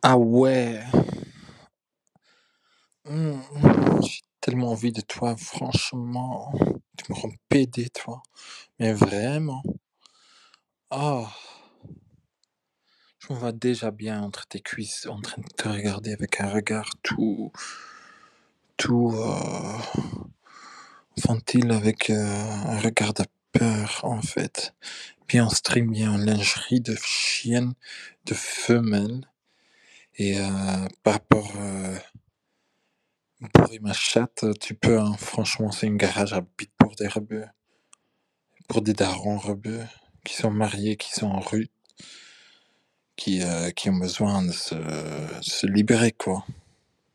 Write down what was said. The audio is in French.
Ah ouais, j'ai tellement envie de toi, franchement. Tu me rends pédé, toi. Mais vraiment. Ah, je me vois déjà bien entre tes cuisses, en train de te regarder avec un regard tout infantile, avec un regard de peur, en fait. Bien en stream, bien en lingerie de chienne, de femelle. Et par rapport pour ma chatte, tu peux, hein, franchement, c'est une garage à bite pour des rebeux. Pour des darons rebeux qui sont mariés, qui sont en rue, qui ont besoin de se libérer, quoi.